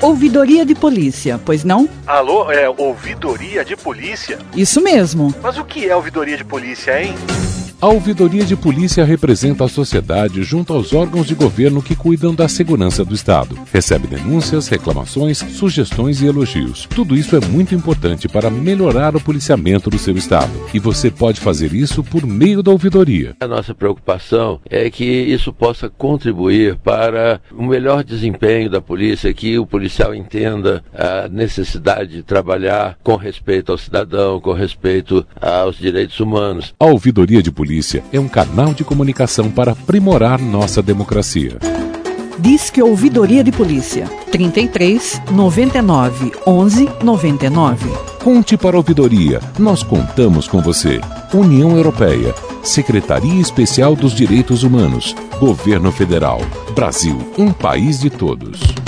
Ouvidoria de polícia, pois não? Alô, ouvidoria de polícia? Isso mesmo. Mas o que é ouvidoria de polícia, hein? A ouvidoria de polícia representa a sociedade junto aos órgãos de governo que cuidam da segurança do Estado. Recebe denúncias, reclamações, sugestões e elogios. Tudo isso é muito importante para melhorar o policiamento do seu Estado. E você pode fazer isso por meio da ouvidoria. A nossa preocupação é que isso possa contribuir para um melhor desempenho da polícia, que o policial entenda a necessidade de trabalhar com respeito ao cidadão, com respeito aos direitos humanos. A ouvidoria de polícia é um canal de comunicação para aprimorar nossa democracia. Disque Ouvidoria de Polícia 33 99 11 99. Conte para a ouvidoria, nós contamos com você. União Europeia, Secretaria Especial dos Direitos Humanos, Governo Federal, Brasil, um país de todos.